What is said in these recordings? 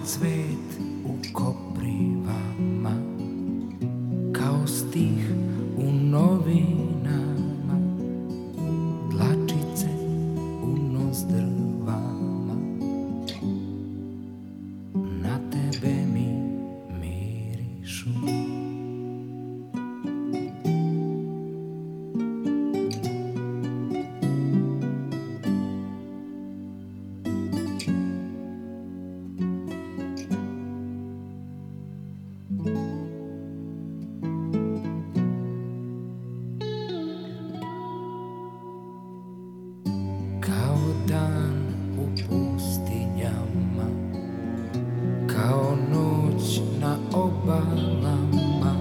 cvet u koprivama, kao stih u novinama, dlačice u nozdrvama. Na tebe mi mirišu. Kao dan u pustinjama, kao noć na obalama,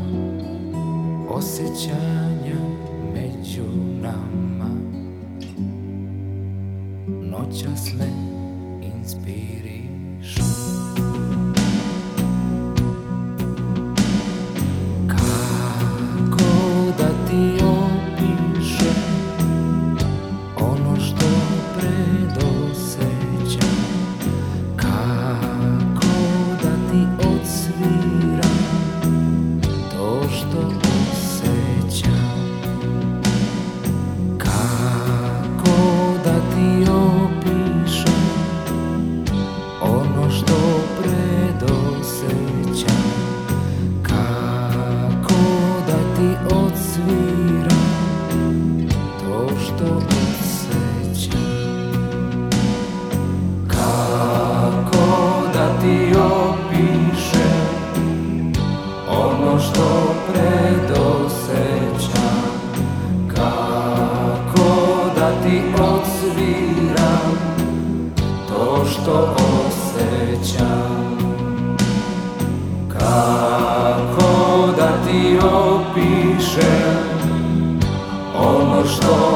osjećanja među nama, noćas me inspirišu. Kako da ti opišem ono što predosećam, kako da ti odsviram to što osjećam, kako da ti opišem ono što predosećam, kako da ti odsviram to što osjećam, kako da ti opišem ono što predosećam, kako da ti odsviram to što osjećam, kako da ti opišem ono što